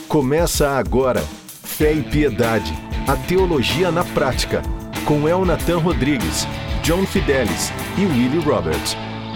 Começa agora, Fé e Piedade, a teologia na prática, com Elnatan Rodrigues, John Fidelis e Willie Roberts.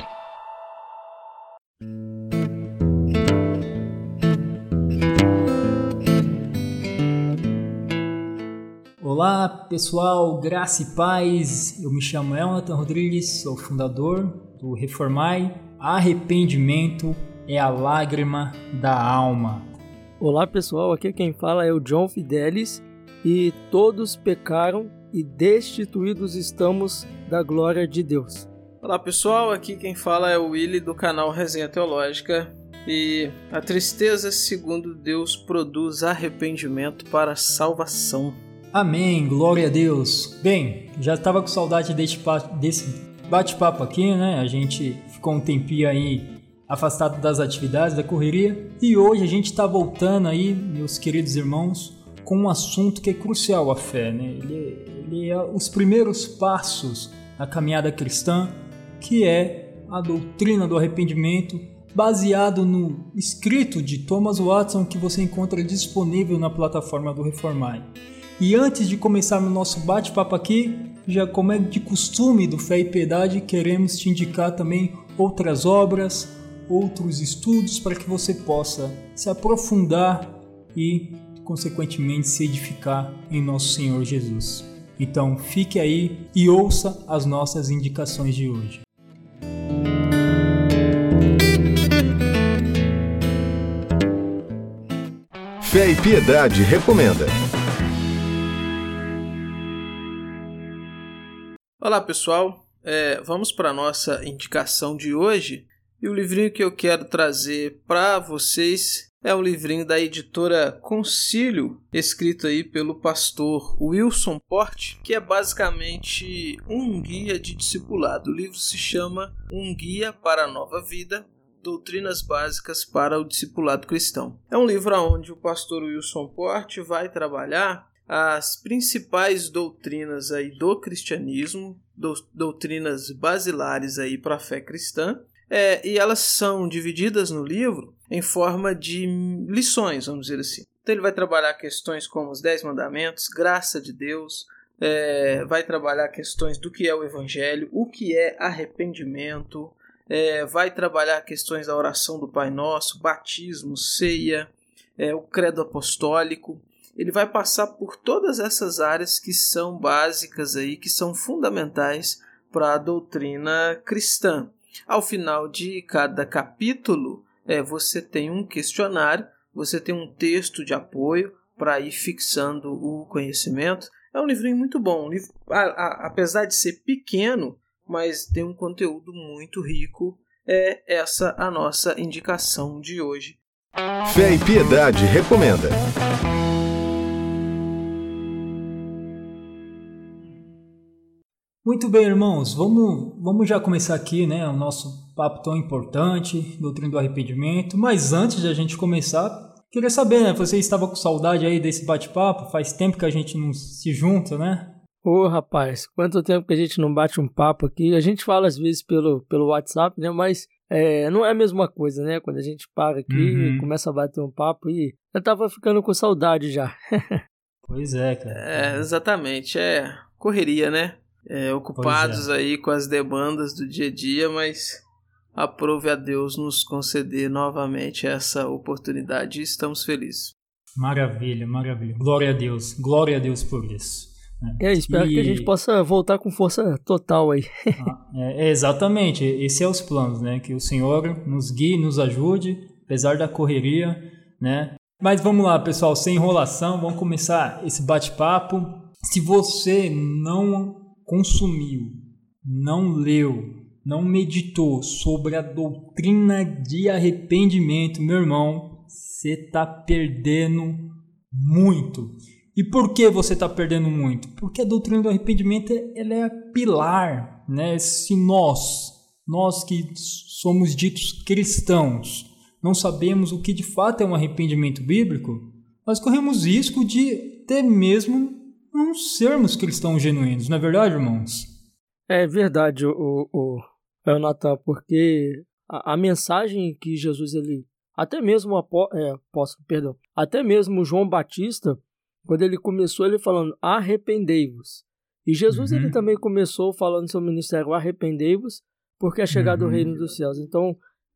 Olá pessoal, graça e paz, eu me chamo Elnatan Rodrigues, sou fundador do Reformai. Arrependimento é a lágrima da alma. Olá pessoal, aqui quem fala é o John Fidelis e todos pecaram e destituídos estamos da glória de Deus. Olá pessoal, aqui quem fala é o Willie do canal Resenha Teológica e a tristeza segundo Deus produz arrependimento para salvação. Amém, glória a Deus. Bem, já estava com saudade desse bate-papo aqui, né? A gente ficou um tempinho aí afastado das atividades, da correria, e hoje a gente está voltando aí, meus queridos irmãos, com um assunto que é crucial, a fé, né? Ele é os primeiros passos na caminhada cristã, que é a doutrina do arrependimento, baseado no escrito de Thomas Watson, que você encontra disponível na plataforma do Reformai. E antes de começar o nosso bate-papo aqui, já como é de costume do Fé e Piedade, queremos te indicar também outras obras, outros estudos para que você possa se aprofundar e, consequentemente, se edificar em nosso Senhor Jesus. Então, fique aí e ouça as nossas indicações de hoje. Fé e Piedade recomenda. Olá pessoal, vamos para a nossa indicação de hoje. E o livrinho que eu quero trazer para vocês é um livrinho da editora Concílio, escrito aí pelo pastor Wilson Porte, que é basicamente um guia de discipulado. O livro se chama Um Guia para a Nova Vida, Doutrinas Básicas para o Discipulado Cristão. É um livro onde o pastor Wilson Porte vai trabalhar as principais doutrinas aí do cristianismo, doutrinas basilares aí para a fé cristã. E elas são divididas no livro em forma de lições, vamos dizer assim. Então ele vai trabalhar questões como os 10 mandamentos, graça de Deus, vai trabalhar questões do que é o evangelho, o que é arrependimento, vai trabalhar questões da oração do Pai Nosso, batismo, ceia, o credo apostólico. Ele vai passar por todas essas áreas que são básicas aí, que são fundamentais para a doutrina cristã. Ao final de cada capítulo, você tem um questionário, você tem um texto de apoio para ir fixando o conhecimento. É um livrinho muito bom, apesar de ser pequeno, mas tem um conteúdo muito rico. É essa a nossa indicação de hoje. Fé e Piedade recomenda. Muito bem, irmãos, vamos já começar aqui, né, o nosso papo tão importante, doutrina do arrependimento. Mas antes de a gente começar, queria saber, né, você estava com saudade aí desse bate-papo? Faz tempo que a gente não se junta, né? Ô rapaz, quanto tempo que a gente não bate um papo aqui. A gente fala às vezes pelo WhatsApp, né, mas não é a mesma coisa, né? Quando a gente para aqui e começa a bater um papo e eu tava ficando com saudade já. Pois é, cara. Exatamente, correria, né? Ocupados aí com as demandas do dia a dia, mas aprove a Deus nos conceder novamente essa oportunidade e estamos felizes. Maravilha, maravilha. Glória a Deus por isso. Espero que a gente possa voltar com força total aí. Exatamente, esse é os planos, né? Que o Senhor nos guie, nos ajude, apesar da correria, né? Mas vamos lá, pessoal, sem enrolação, vamos começar esse bate-papo. Se você não consumiu, não leu, não meditou sobre a doutrina de arrependimento, meu irmão, você está perdendo muito. E por que você está perdendo muito? Porque a doutrina do arrependimento ela é pilar, né? Se nós que somos ditos cristãos, não sabemos o que de fato é um arrependimento bíblico, nós corremos risco de até mesmo não sermos cristãos genuínos, não é verdade, irmãos? É verdade, Elnatan, porque a mensagem que Jesus ele até mesmo até mesmo João Batista, quando ele começou, ele falando, arrependei-vos. E Jesus, ele também começou falando no seu ministério, arrependei-vos, porque é chegado o reino dos céus. Então,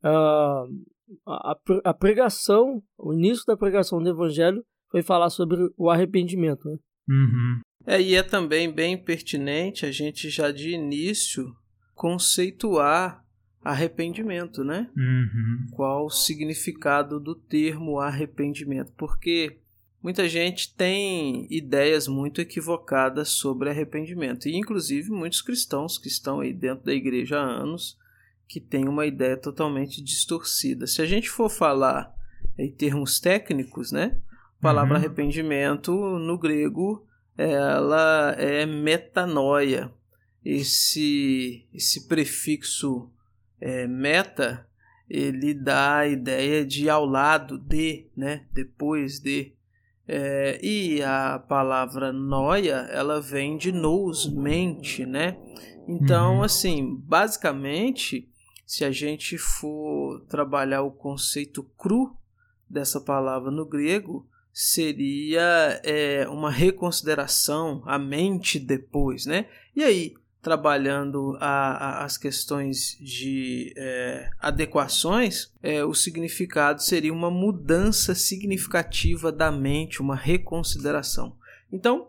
a pregação, o início da pregação do evangelho foi falar sobre o arrependimento, né? E é também bem pertinente a gente já de início conceituar arrependimento, né? Qual o significado do termo arrependimento? Porque muita gente tem ideias muito equivocadas sobre arrependimento. E inclusive muitos cristãos que estão aí dentro da igreja há anos que têm uma ideia totalmente distorcida. Se a gente for falar em termos técnicos, né? A palavra arrependimento no grego ela é metanoia. Esse prefixo meta, ele dá a ideia de ao lado de, né? Depois de. E a palavra noia, ela vem de nous, mente, né? Então, assim, basicamente, se a gente for trabalhar o conceito cru dessa palavra no grego, seria uma reconsideração, a mente depois, né? E aí, trabalhando as questões de adequações, o significado seria uma mudança significativa da mente, uma reconsideração. Então,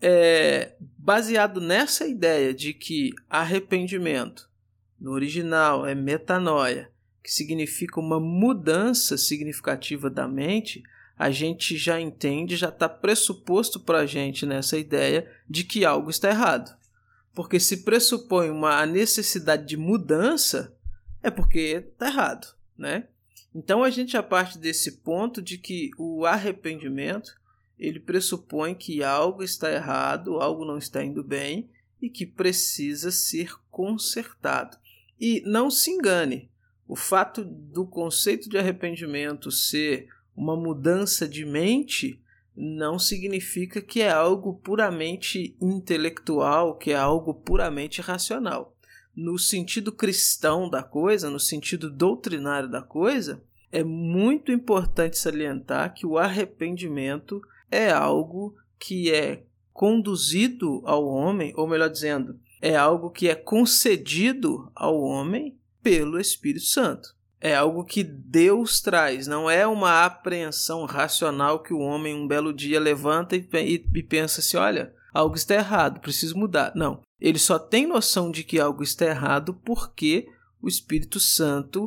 baseado nessa ideia de que arrependimento, no original, é metanoia, que significa uma mudança significativa da mente, a gente já entende, já está pressuposto para a gente nessa ideia de que algo está errado. Porque se pressupõe a necessidade de mudança, é porque está errado, né? Então a gente já parte desse ponto de que o arrependimento, ele pressupõe que algo está errado, algo não está indo bem e que precisa ser consertado. E não se engane, o fato do conceito de arrependimento ser uma mudança de mente não significa que é algo puramente intelectual, que é algo puramente racional. No sentido cristão da coisa, no sentido doutrinário da coisa, é muito importante salientar que o arrependimento é algo que é conduzido ao homem, ou melhor dizendo, é algo que é concedido ao homem pelo Espírito Santo. É algo que Deus traz, não é uma apreensão racional que o homem um belo dia levanta e pensa assim, olha, algo está errado, preciso mudar. Não, ele só tem noção de que algo está errado porque o Espírito Santo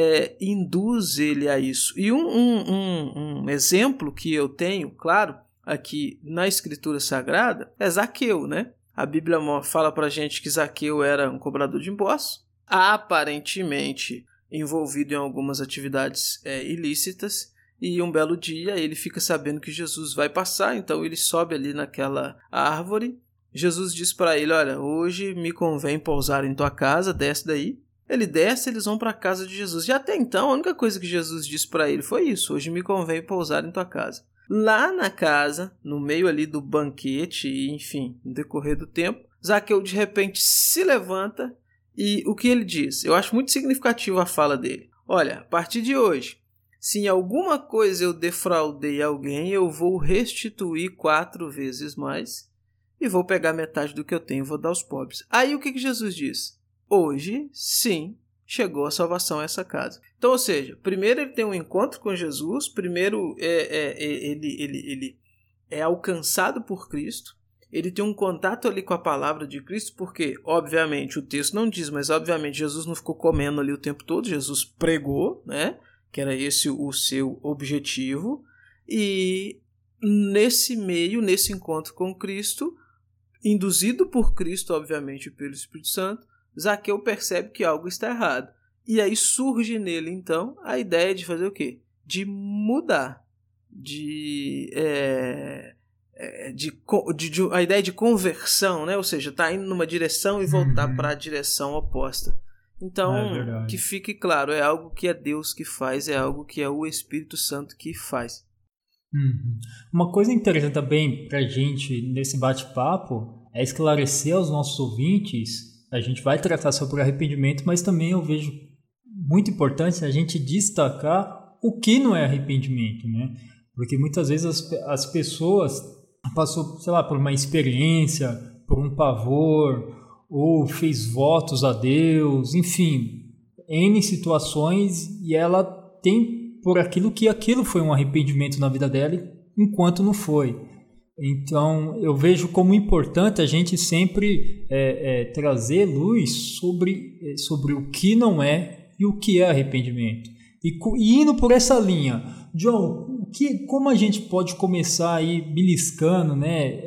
induz ele a isso. E um exemplo que eu tenho, claro, aqui na Escritura Sagrada, é Zaqueu, né? A Bíblia fala pra gente que Zaqueu era um cobrador de impostos, aparentemente envolvido em algumas atividades ilícitas, e um belo dia ele fica sabendo que Jesus vai passar, então ele sobe ali naquela árvore. Jesus diz para ele, olha, hoje me convém pousar em tua casa, desce daí. Ele desce, eles vão para a casa de Jesus. E até então, a única coisa que Jesus disse para ele foi isso, hoje me convém pousar em tua casa. Lá na casa, no meio ali do banquete, e enfim, no decorrer do tempo, Zaqueu de repente se levanta. E o que ele diz? Eu acho muito significativo a fala dele. Olha, a partir de hoje, se em alguma coisa eu defraudei alguém, eu vou restituir 4 vezes mais e vou pegar metade do que eu tenho e vou dar aos pobres. Aí o que Jesus diz? Hoje, sim, chegou a salvação a essa casa. Então, ou seja, primeiro ele tem um encontro com Jesus, primeiro ele é alcançado por Cristo, ele tem um contato ali com a palavra de Cristo, porque, obviamente, o texto não diz, mas, obviamente, Jesus não ficou comendo ali o tempo todo, Jesus pregou, né? Que era esse o seu objetivo, e nesse meio, nesse encontro com Cristo, induzido por Cristo, obviamente, pelo Espírito Santo, Zaqueu percebe que algo está errado. E aí surge nele, então, a ideia de fazer o quê? De mudar, a ideia de conversão, né? Ou seja, está indo numa direção e voltar para a direção oposta. Então, que fique claro, é algo que é Deus que faz, é algo que é o Espírito Santo que faz. Uma coisa interessante também para a gente nesse bate-papo é esclarecer aos nossos ouvintes. A gente vai tratar sobre arrependimento, mas também eu vejo muito importante a gente destacar o que não é arrependimento, né? Porque muitas vezes as pessoas passou, sei lá, por uma experiência, por um pavor, ou fez votos a Deus, enfim, N situações, e ela tem por aquilo que aquilo foi um arrependimento na vida dela, enquanto não foi. Então, eu vejo como importante a gente sempre trazer luz sobre o que não é e o que é arrependimento. E indo por essa linha, John, como a gente pode começar aí beliscando, né,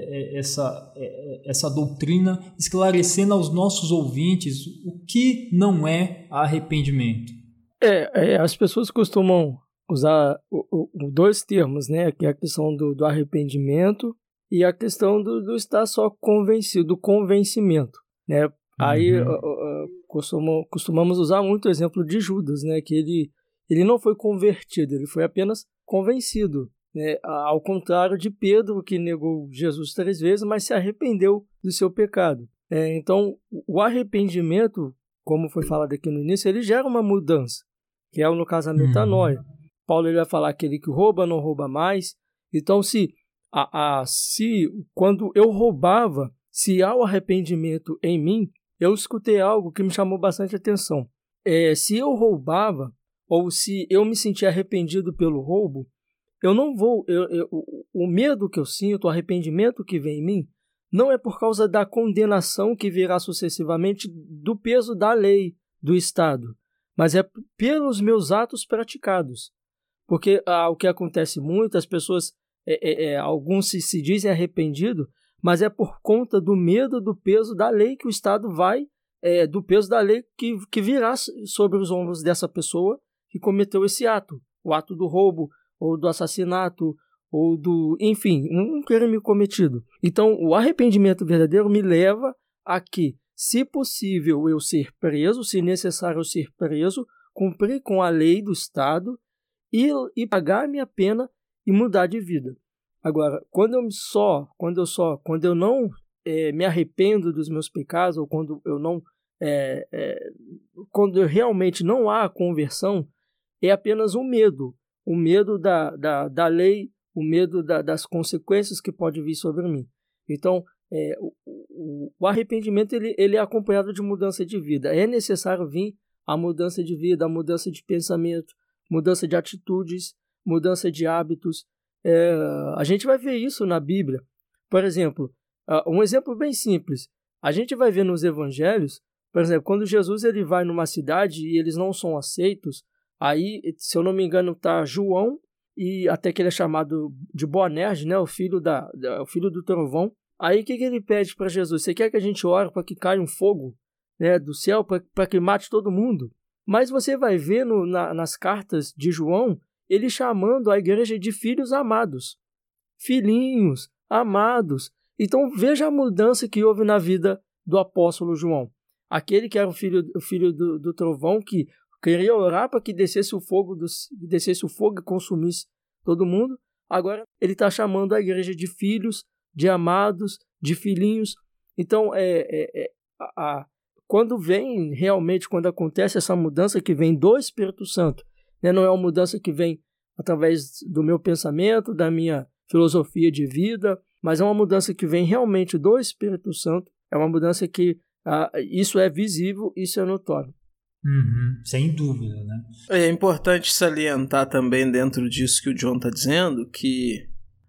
essa doutrina, esclarecendo aos nossos ouvintes o que não é arrependimento? As pessoas costumam usar dois termos, né, que é a questão do arrependimento e a questão do estar só convencido, do convencimento, né? Aí costumamos usar muito o exemplo de Judas, né, que ele não foi convertido, ele foi apenas convencido, né? Ao contrário de Pedro, que negou Jesus 3 vezes, mas se arrependeu do seu pecado. Então, o arrependimento, como foi falado aqui no início, ele gera uma mudança, que é no caso a metanoia. Paulo ele vai falar que aquele que rouba não rouba mais. Então, se quando eu roubava, se há o arrependimento em mim, eu escutei algo que me chamou bastante atenção. Se eu roubava, ou se eu me sentia arrependido pelo roubo, eu não vou. O medo que eu sinto, o arrependimento que vem em mim, não é por causa da condenação que virá sucessivamente do peso da lei do Estado, mas é pelos meus atos praticados. Porque o que acontece muito, as pessoas, alguns se dizem arrependidos, mas é por conta do medo do peso da lei que o Estado vai, do peso da lei que virá sobre os ombros dessa pessoa que cometeu esse ato, o ato do roubo, ou do assassinato, ou enfim, um crime cometido. Então, o arrependimento verdadeiro me leva a que, se possível, eu ser preso, se necessário eu ser preso, cumprir com a lei do Estado, e pagar a minha pena e mudar de vida. Agora, quando eu não me arrependo dos meus pecados, ou quando eu não quando realmente não há conversão, é apenas o medo da lei, o medo das consequências que pode vir sobre mim. Então, o arrependimento ele é acompanhado de mudança de vida. É necessário vir a mudança de vida, a mudança de pensamento, mudança de atitudes, mudança de hábitos. A gente vai ver isso na Bíblia. Por exemplo, um exemplo bem simples. A gente vai ver nos evangelhos, por exemplo, quando Jesus ele vai numa cidade e eles não são aceitos, aí, se eu não me engano, está João, e até que ele é chamado de Boanerges, né, o filho do trovão. Aí o que ele pede para Jesus? Você quer que a gente ore para que caia um fogo, né, do céu, para que mate todo mundo? Mas você vai ver nas cartas de João, ele chamando a igreja de filhos amados. Filhinhos, amados. Então veja a mudança que houve na vida do apóstolo João. Aquele que era o filho do trovão, que queria orar para que descesse o fogo e consumisse todo mundo. Agora ele está chamando a igreja de filhos, de amados, de filhinhos. Então, quando acontece essa mudança que vem do Espírito Santo, né, não é uma mudança que vem através do meu pensamento, da minha filosofia de vida, mas é uma mudança que vem realmente do Espírito Santo, é uma mudança que isso é visível, isso é notório. Sem dúvida, né? É importante salientar também dentro disso que o John está dizendo, que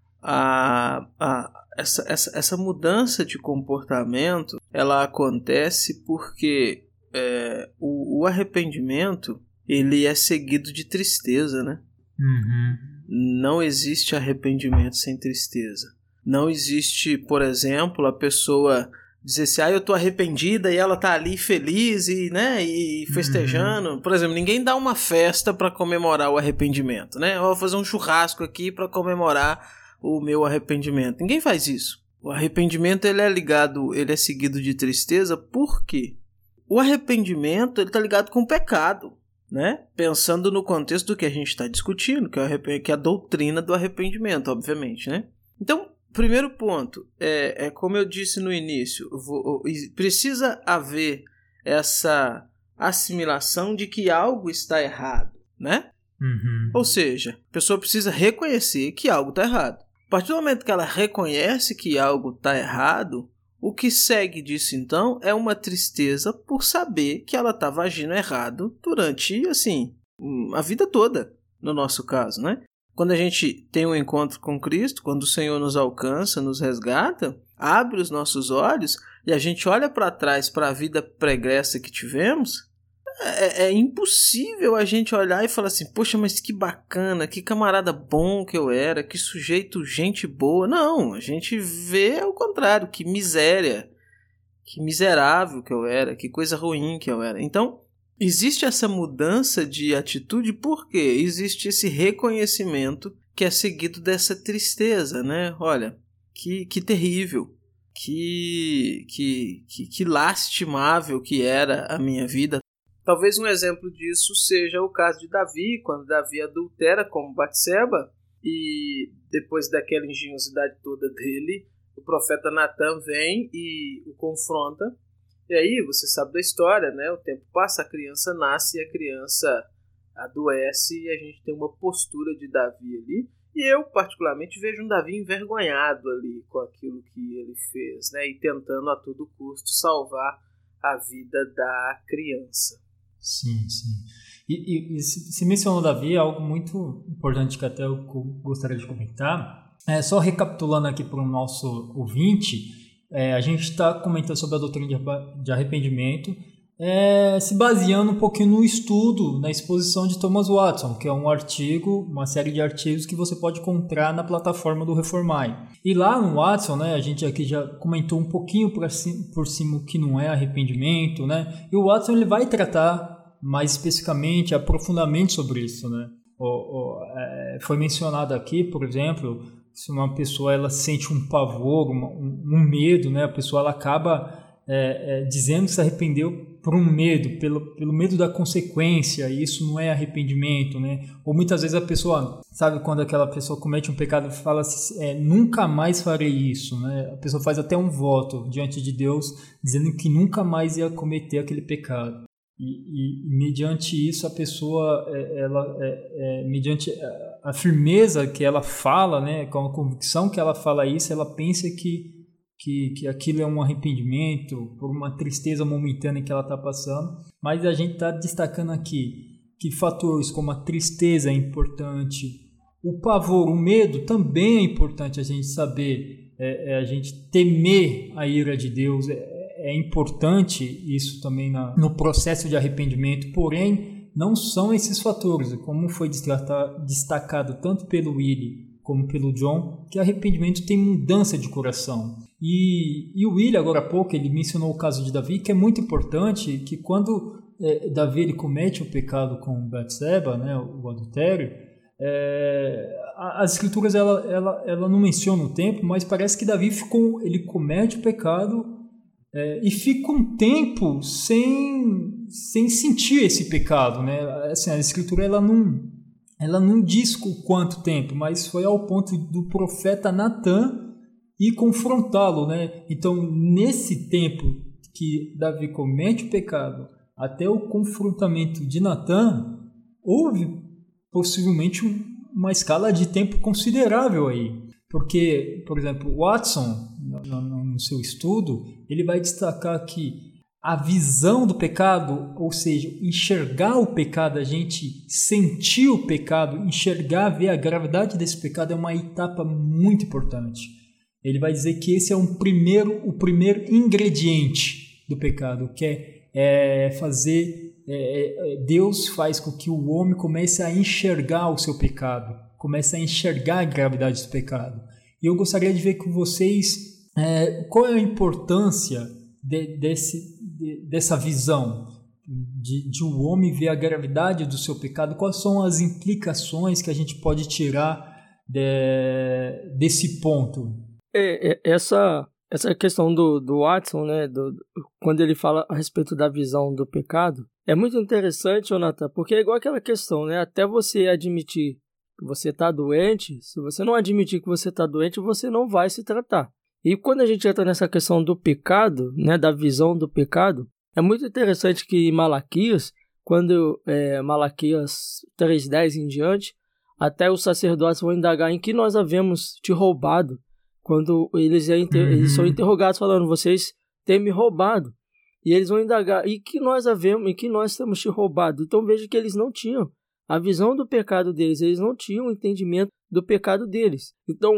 essa mudança de comportamento ela acontece porque o arrependimento ele é seguido de tristeza, né? Não existe arrependimento sem tristeza. Não existe, por exemplo, a pessoa dizer assim, eu tô arrependida e ela tá ali feliz e festejando. Por exemplo, ninguém dá uma festa para comemorar o arrependimento, né? Eu vou fazer um churrasco aqui para comemorar o meu arrependimento. Ninguém faz isso. O arrependimento ele é seguido de tristeza. Por quê? O arrependimento ele tá ligado com o pecado, né? Pensando no contexto do que a gente está discutindo, que é a doutrina do arrependimento, obviamente, né? Então, primeiro ponto, como eu disse no início, precisa haver essa assimilação de que algo está errado, né? Ou seja, a pessoa precisa reconhecer que algo está errado. A partir do momento que ela reconhece que algo está errado, o que segue disso então é uma tristeza por saber que ela estava agindo errado durante, assim, a vida toda, no nosso caso, né? Quando a gente tem um encontro com Cristo, quando o Senhor nos alcança, nos resgata, abre os nossos olhos e a gente olha para trás para a vida pregressa que tivemos, é impossível a gente olhar e falar assim, poxa, mas que bacana, que camarada bom que eu era, que sujeito, gente boa. Não, a gente vê ao contrário, que miséria, que miserável que eu era, que coisa ruim que eu era. Então, existe essa mudança de atitude porque existe esse reconhecimento que é seguido dessa tristeza, né? Olha, que terrível, que lastimável que era a minha vida. Talvez um exemplo disso seja o caso de Davi, quando Davi adultera com Batseba e depois daquela engenhosidade toda dele, o profeta Natan vem e o confronta. E aí você sabe da história, né? O tempo passa, a criança nasce, a criança adoece e a gente tem uma postura de Davi ali. E eu particularmente vejo um Davi envergonhado ali com aquilo que ele fez, né? E tentando a todo custo salvar a vida da criança. Sim, sim. E se mencionou Davi, é algo muito importante que até eu gostaria de comentar. Só recapitulando aqui para o nosso ouvinte, a gente está comentando sobre a doutrina de arrependimento, se baseando um pouquinho no estudo, na exposição de Thomas Watson, que é um artigo, uma série de artigos que você pode encontrar na plataforma do Reformai. E lá no Watson, né, a gente aqui já comentou um pouquinho por cima o que não é arrependimento, né? E o Watson ele vai tratar mais especificamente, aprofundamente sobre isso, né? Foi mencionado aqui, por exemplo, se uma pessoa ela sente um pavor, um medo, né? A pessoa ela acaba dizendo que se arrependeu por um medo, pelo medo da consequência, e isso não é arrependimento, né? Ou muitas vezes a pessoa, sabe, quando aquela pessoa comete um pecado e fala assim, nunca mais farei isso, né? A pessoa faz até um voto diante de Deus, dizendo que nunca mais ia cometer aquele pecado. E mediante isso a pessoa, mediante a firmeza que ela fala, né, com a convicção que ela fala isso, ela pensa que aquilo é um arrependimento por uma tristeza momentânea que ela está passando. Mas a gente está destacando aqui que fatores como a tristeza é importante, o pavor, o medo também é importante a gente saber, a gente temer a ira de Deus. É importante isso também no processo de arrependimento, porém não são esses fatores, como foi destacado tanto pelo Willie como pelo John, que arrependimento tem mudança de coração. E o Willie, agora há pouco, ele mencionou o caso de Davi, que é muito importante, que quando Davi ele comete o pecado com Batseba, né, o adultério, as escrituras ela não mencionam o tempo, mas parece que Davi ele comete o pecado e fica um tempo sem sentir esse pecado, né? Assim, a escritura ela não diz o quanto tempo, mas foi ao ponto do profeta Natan ir confrontá-lo, né? Então, nesse tempo que Davi comete o pecado até o confrontamento de Natan, houve possivelmente uma escala de tempo considerável aí. Porque, por exemplo, Watson, no seu estudo, ele vai destacar que a visão do pecado, ou seja, enxergar o pecado, a gente sentir o pecado, enxergar, ver a gravidade desse pecado é uma etapa muito importante. Ele vai dizer que esse é o primeiro ingrediente do pecado, que Deus faz com que o homem comece a enxergar o seu pecado, comece a enxergar a gravidade do pecado. E eu gostaria de ver com vocês qual é a importância dessa visão de o homem ver a gravidade do seu pecado, quais são as implicações que a gente pode tirar desse ponto. Essa questão do Watson, né, quando ele fala a respeito da visão do pecado, é muito interessante, Jonathan, porque é igual aquela questão, né, até você admitir que você está doente, se você não admitir que você está doente, você não vai se tratar. E quando a gente entra nessa questão do pecado, né, da visão do pecado, é muito interessante que em Malaquias, quando Malaquias 3:10 em diante, até os sacerdotes vão indagar em que nós havemos te roubado, quando eles são interrogados falando, vocês têm me roubado. E eles vão indagar, e que nós temos te roubado? Então veja que eles não tinham a visão do pecado deles, eles não tinham o entendimento do pecado deles. Então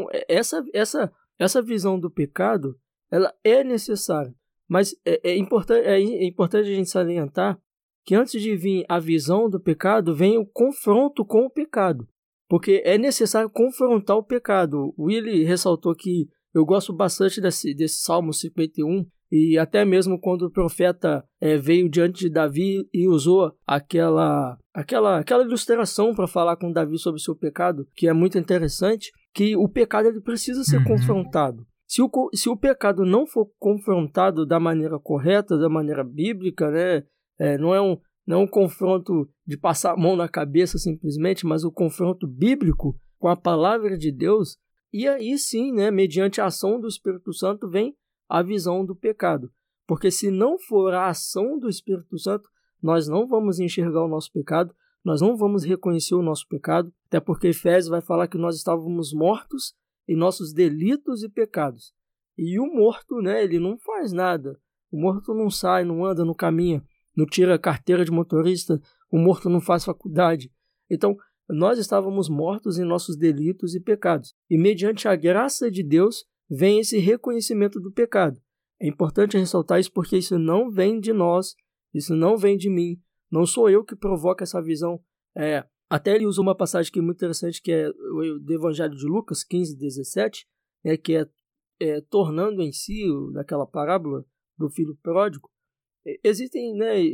essa visão do pecado, ela é necessária. Mas é importante a gente salientar que antes de vir a visão do pecado, vem o confronto com o pecado. Porque é necessário confrontar o pecado. O Willy ressaltou que eu gosto bastante desse Salmo 51, e até mesmo quando o profeta veio diante de Davi e usou aquela ilustração para falar com Davi sobre o seu pecado, que é muito interessante, que o pecado ele precisa ser confrontado. Se o pecado não for confrontado da maneira correta, da maneira bíblica, né, não é um confronto de passar a mão na cabeça simplesmente, mas o confronto bíblico com a palavra de Deus, e aí sim, né, mediante a ação do Espírito Santo, vem a visão do pecado. Porque se não for a ação do Espírito Santo, nós não vamos enxergar o nosso pecado, nós não vamos reconhecer o nosso pecado, até porque Efésios vai falar que nós estávamos mortos em nossos delitos e pecados. E o morto, né, ele não faz nada. O morto não sai, não anda, não caminha, não tira carteira de motorista, o morto não faz faculdade. Então, nós estávamos mortos em nossos delitos e pecados. E mediante a graça de Deus, vem esse reconhecimento do pecado. É importante ressaltar isso porque isso não vem de nós, isso não vem de mim, não sou eu que provoco essa visão. Até ele usa uma passagem que é muito interessante, que é do Evangelho de Lucas 15:17, que tornando em si, daquela parábola do filho pródigo. Existem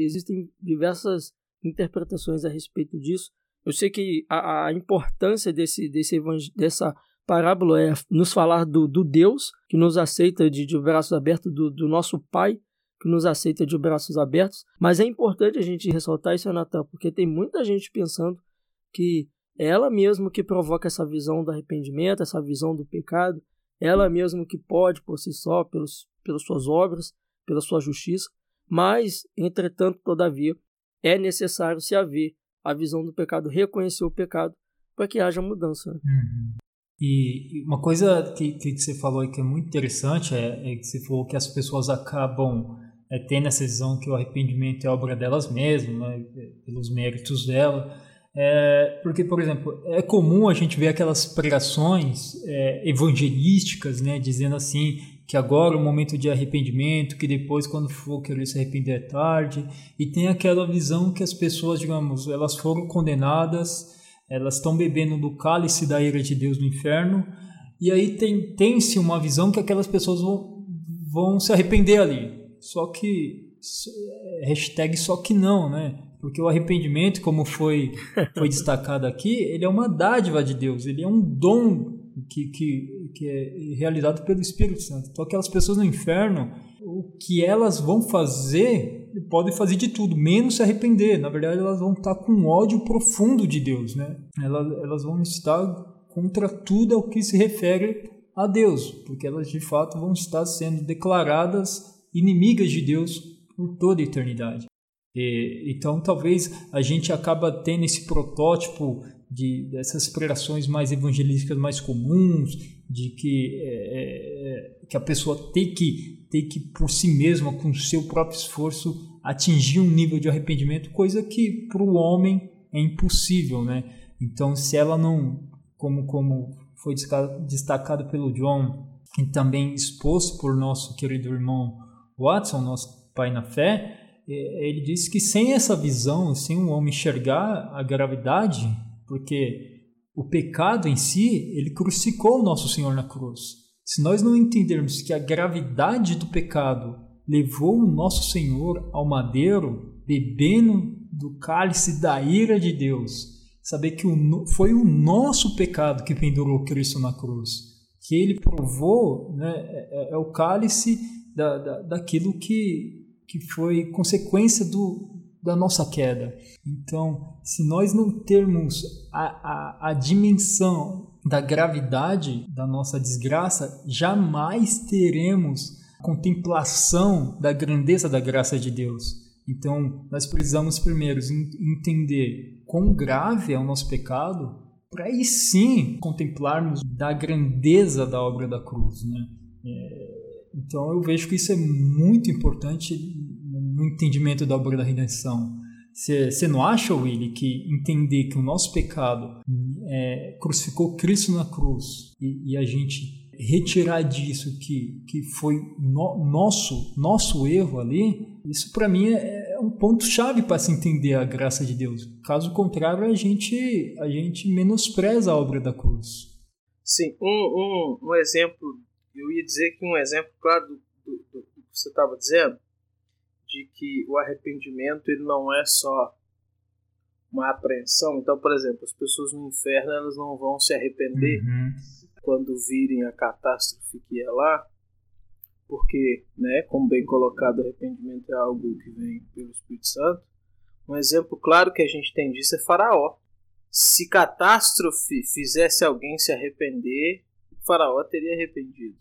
diversas interpretações a respeito disso. Eu sei que a importância dessa parábola é nos falar do Deus que nos aceita de braços abertos, do nosso Pai que nos aceita de braços abertos, mas é importante a gente ressaltar isso, Natan, porque tem muita gente pensando que é ela mesma que provoca essa visão do arrependimento, essa visão do pecado, ela mesma que pode por si só, pelas suas obras, pela sua justiça, mas, entretanto, todavia, é necessário se haver a visão do pecado, reconhecer o pecado, para que haja mudança. E uma coisa que você falou aí que é muito interessante é que você falou que as pessoas acabam tendo essa visão que o arrependimento é obra delas mesmas, né, pelos méritos dela. Porque, por exemplo, é comum a gente ver aquelas pregações evangelísticas, né, dizendo assim que agora é o momento de arrependimento, que depois, quando for querer se arrepender, é tarde. E tem aquela visão que as pessoas, digamos, elas foram condenadas, elas estão bebendo do cálice da ira de Deus no inferno, e aí tem-se uma visão que aquelas pessoas vão se arrepender ali. Só que, só que não, né? Porque o arrependimento, como foi destacado aqui, ele é uma dádiva de Deus, ele é um dom que é realizado pelo Espírito Santo. Então aquelas pessoas no inferno, o que elas vão fazer, podem fazer de tudo, menos se arrepender. Na verdade, elas vão estar com ódio profundo de Deus, né? Elas vão estar contra tudo ao que se refere a Deus, porque elas de fato vão estar sendo declaradas inimigas de Deus por toda a eternidade. Então talvez a gente acaba tendo esse protótipo dessas pregações mais evangelísticas mais comuns, de que a pessoa tem que por si mesma, com o seu próprio esforço, atingir um nível de arrependimento, coisa que para o homem é impossível, né? Então, se ela não, como foi destacado pelo John e também exposto por nosso querido irmão Watson, nosso pai na fé, ele disse que sem essa visão, sem o homem enxergar a gravidade, porque o pecado em si, ele crucificou o nosso Senhor na cruz. Se nós não entendermos que a gravidade do pecado levou o nosso Senhor ao madeiro, bebendo do cálice da ira de Deus, saber que foi o nosso pecado que pendurou Cristo na cruz, que ele provou, né, é o cálice daquilo que foi consequência da nossa queda. Então, se nós não termos a dimensão da gravidade da nossa desgraça, jamais teremos contemplação da grandeza da graça de Deus. Então, nós precisamos primeiro entender quão grave é o nosso pecado, para aí sim contemplarmos da grandeza da obra da cruz, né? Então, eu vejo que isso é muito importante no entendimento da obra da redenção. Você não acha, Willy, que entender que o nosso pecado crucificou Cristo na cruz e a gente retirar disso que foi nosso erro ali, isso para mim é um ponto-chave para se entender a graça de Deus. Caso contrário, a gente menospreza a obra da cruz. Sim, um exemplo, eu ia dizer que um exemplo claro do que você estava dizendo, de que o arrependimento ele não é só uma apreensão. Então, por exemplo, as pessoas no inferno elas não vão se arrepender quando virem a catástrofe que é lá, porque, né, como bem colocado, o arrependimento é algo que vem pelo Espírito Santo. Um exemplo claro que a gente tem disso é Faraó. Se catástrofe fizesse alguém se arrepender, Faraó teria arrependido.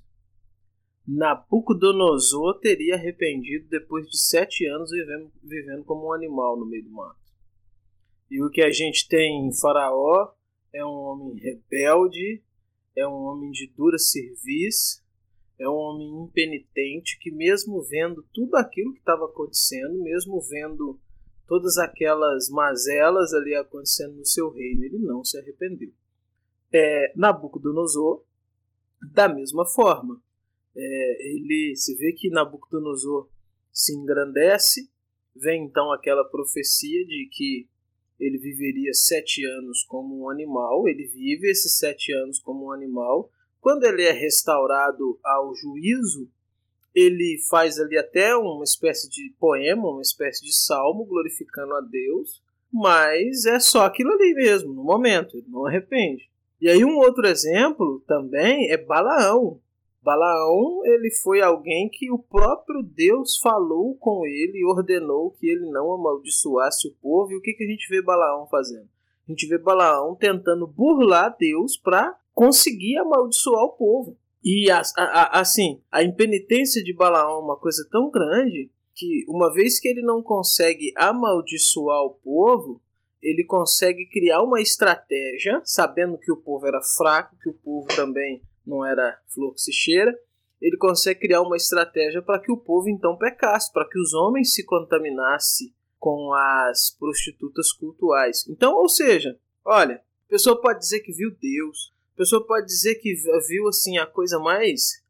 Nabucodonosor teria arrependido depois de 7 anos vivendo como um animal no meio do mato. E o que a gente tem em Faraó é um homem rebelde, é um homem de dura cerviz, é um homem impenitente que, mesmo vendo tudo aquilo que estava acontecendo, mesmo vendo todas aquelas mazelas ali acontecendo no seu reino, ele não se arrependeu. Nabucodonosor, da mesma forma, se vê que Nabucodonosor se engrandece, vem então aquela profecia de que ele viveria 7 anos como um animal, ele vive esses 7 anos como um animal. Quando ele é restaurado ao juízo, ele faz ali até uma espécie de poema, uma espécie de salmo, glorificando a Deus, mas é só aquilo ali mesmo, no momento, ele não arrepende. E aí um outro exemplo também é Balaão. Balaão, ele foi alguém que o próprio Deus falou com ele e ordenou que ele não amaldiçoasse o povo. E o que a gente vê Balaão fazendo? A gente vê Balaão tentando burlar Deus para conseguir amaldiçoar o povo. E assim, a impenitência de Balaão é uma coisa tão grande que, uma vez que ele não consegue amaldiçoar o povo, ele consegue criar uma estratégia, sabendo que o povo era fraco, que o povo também não era flor que se cheira, ele consegue criar uma estratégia para que o povo então pecasse, para que os homens se contaminassem com as prostitutas cultuais. Então, ou seja, olha, a pessoa pode dizer que viu Deus, a pessoa pode dizer que viu assim a coisa mais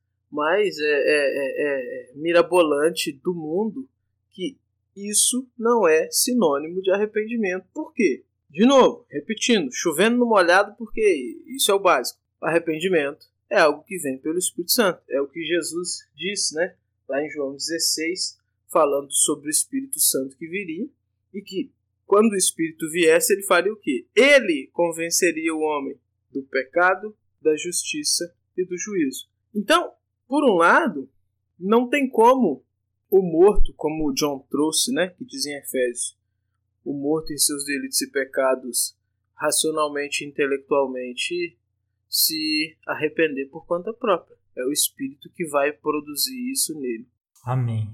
mirabolante do mundo, que isso não é sinônimo de arrependimento. Por quê? De novo, repetindo, chovendo no molhado, porque isso é o básico. Arrependimento é algo que vem pelo Espírito Santo. É o que Jesus disse, né, lá em João 16, falando sobre o Espírito Santo que viria, e que quando o Espírito viesse, ele faria o quê? Ele convenceria o homem do pecado, da justiça e do juízo. Então, por um lado, não tem como o morto, como o John trouxe, né, que diz em Efésios, o morto em seus delitos e pecados, racionalmente e intelectualmente, se arrepender por conta própria. É o Espírito que vai produzir isso nele. Amém.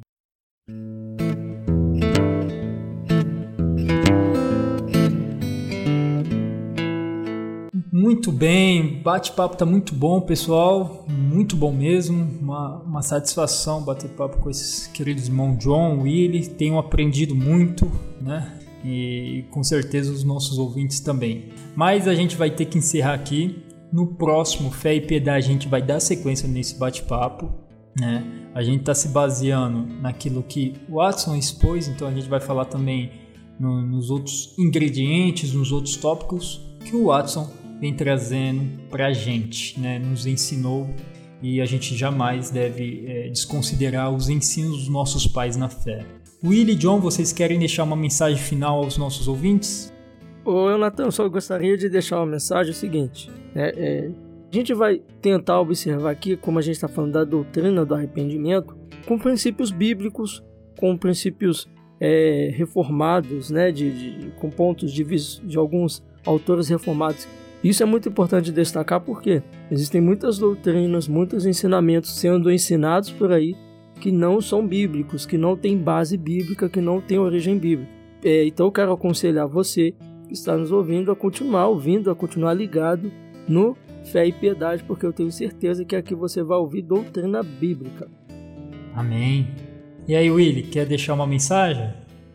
Muito bem, bate-papo tá muito bom, pessoal, muito bom mesmo, uma satisfação bater papo com esses queridos irmãos John, Willy, tenho aprendido muito, né, e com certeza os nossos ouvintes também. Mas a gente vai ter que encerrar aqui. No próximo Fé e Piedade a gente vai dar sequência nesse bate-papo, né? A gente está se baseando naquilo que o Watson expôs, então a gente vai falar também nos outros ingredientes, nos outros tópicos que o Watson vem trazendo para a gente, né? Nos ensinou, e a gente jamais deve desconsiderar os ensinos dos nossos pais na fé. Willy e John, vocês querem deixar uma mensagem final aos nossos ouvintes? Ô, Natan, só gostaria de deixar uma mensagem seguinte. A gente vai tentar observar aqui, como a gente está falando da doutrina do arrependimento, com princípios bíblicos, com princípios reformados, né, com pontos de vista de alguns autores reformados. Isso é muito importante destacar porque existem muitas doutrinas, muitos ensinamentos sendo ensinados por aí que não são bíblicos, que não têm base bíblica, que não têm origem bíblica. Então eu quero aconselhar você que está nos ouvindo a continuar ouvindo, a continuar ligado no Fé e Piedade, porque eu tenho certeza que aqui você vai ouvir doutrina bíblica. Amém. E aí, Willy, quer deixar uma mensagem?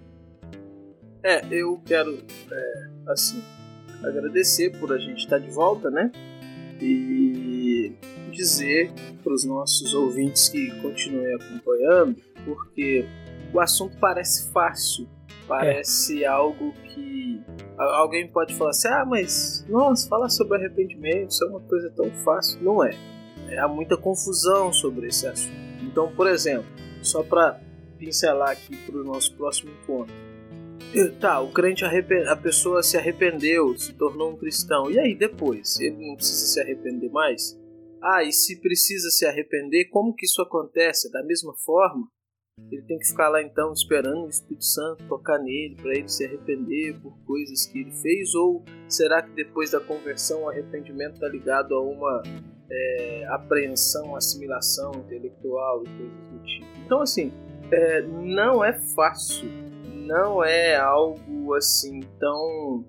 Eu quero, agradecer por a gente estar de volta, né? E dizer para os nossos ouvintes que continuem acompanhando, porque o assunto parece fácil, parece algo que alguém pode falar assim, mas nossa, falar sobre arrependimento, isso é uma coisa tão fácil. Não é. Há muita confusão sobre esse assunto. Então, por exemplo, só para pincelar aqui para o nosso próximo encontro. O crente, a pessoa se arrependeu, se tornou um cristão. E aí, depois? Ele não precisa se arrepender mais? E se precisa se arrepender, como que isso acontece? Da mesma forma? Ele tem que ficar lá, então, esperando o Espírito Santo tocar nele, para ele se arrepender por coisas que ele fez? Ou será que depois da conversão o arrependimento está ligado a uma apreensão, assimilação intelectual e coisas do tipo? Então, assim, não é fácil. Não é algo assim tão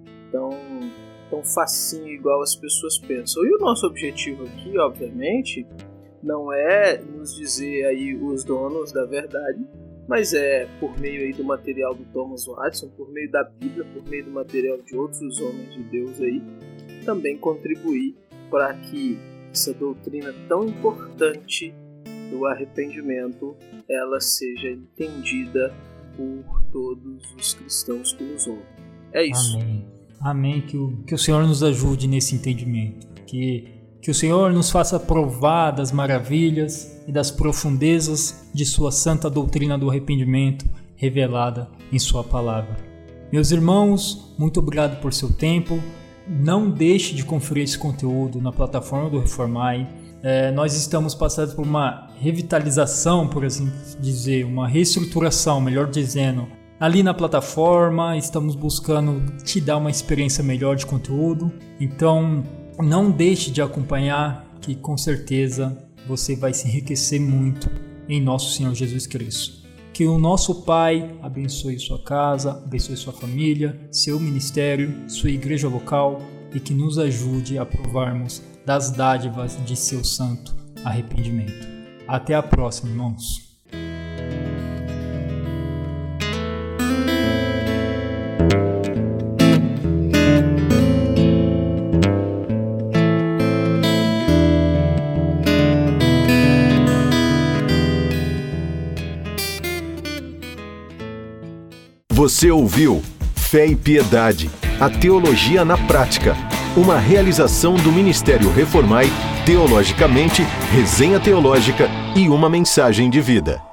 facinho igual as pessoas pensam. E o nosso objetivo aqui, obviamente, não é nos dizer aí os donos da verdade, mas é por meio aí do material do Thomas Watson, por meio da Bíblia, por meio do material de outros homens de Deus aí, também contribuir para que essa doutrina tão importante do arrependimento ela seja entendida por todos os cristãos que nos ouvem. É isso. Amém. Amém. Que o Senhor nos ajude nesse entendimento. Que o Senhor nos faça provar das maravilhas e das profundezas de sua santa doutrina do arrependimento revelada em sua palavra. Meus irmãos, muito obrigado por seu tempo. Não deixe de conferir esse conteúdo na plataforma do Reformai. Nós estamos passando por uma revitalização, por assim dizer, uma reestruturação, melhor dizendo, ali na plataforma. Estamos buscando te dar uma experiência melhor de conteúdo. Então, não deixe de acompanhar, que com certeza você vai se enriquecer muito em nosso Senhor Jesus Cristo. Que o nosso Pai abençoe sua casa, abençoe sua família, seu ministério, sua igreja local e que nos ajude a provarmos das dádivas de seu santo arrependimento. Até a próxima, irmãos. Você ouviu Fé e Piedade, a teologia na prática. Uma realização do Ministério Reformai, teologicamente, resenha teológica e uma mensagem de vida.